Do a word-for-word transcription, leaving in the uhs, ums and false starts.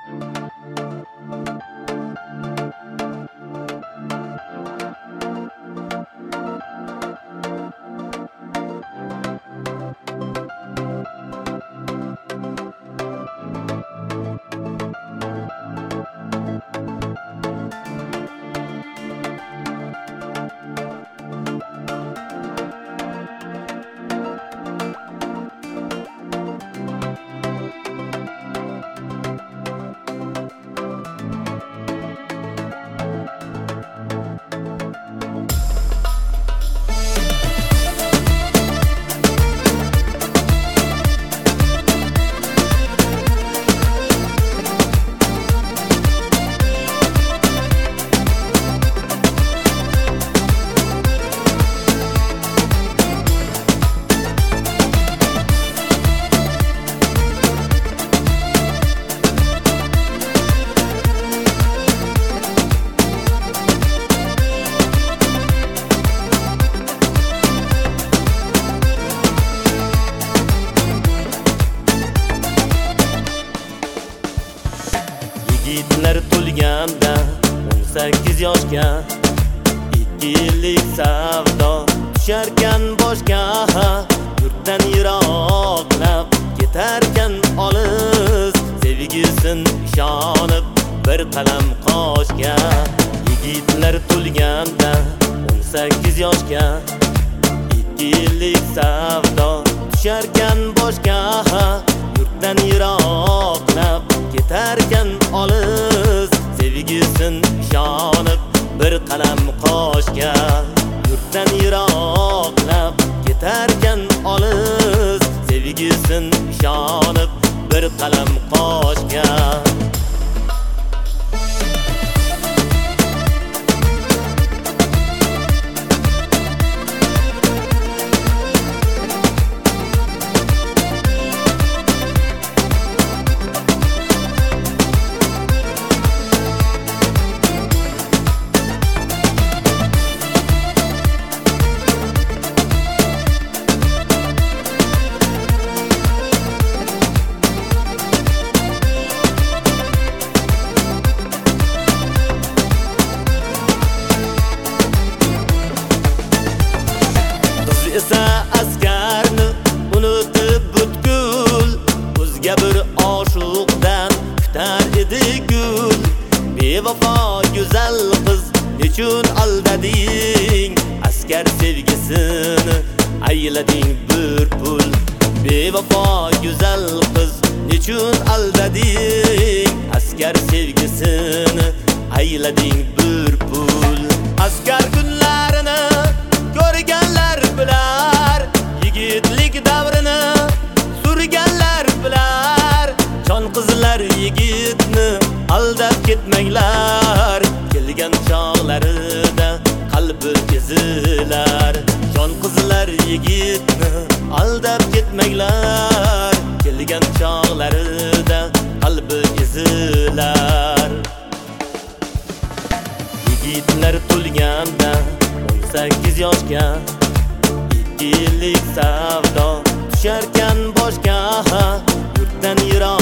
Yigitlar to'lganda o'n sakkiz yoshga, ikki yillik savdo tusharkan boshga. Yurtdan yiroqlab ketarkan olis, sevgisin ishonib bir qalam qoshga. Yigitlar to'lganda o'n sakkiz yoshga, ikki yillik savdo tusharkan boshga. Yurtdan yiroqlab ketarkan olis, sevgisin ishonib bir qalam qoshga. Yurtdan yiroqlab ketarkan olis, sevgisin ishonib bir qalam qoshga. Esa askarni unutib butkul, o'zga bir oshuqdan kutar edi gul. Bevafo go'zal qiz, nechun aldading? Askar sevgisini aylading bir pul. Bevafo go'zal qiz, nechun aldading? Askar sevgisini aylading bir pul. Askar kunlarini ko'rganlar bilar, yigitlik davrini surganlar bilar. Jon qizlar yigitni aldab ketmanglar, kelgan chog'larida qalbi ezilar. Jon qizlar yigitni aldab ketmanglar, kelgan chog'larida qalbi ezilar. Yigitlar to'lganda o'n sakkiz yoshga, ikki yillik savdo tusharkan boshga. Yurtdan yiroq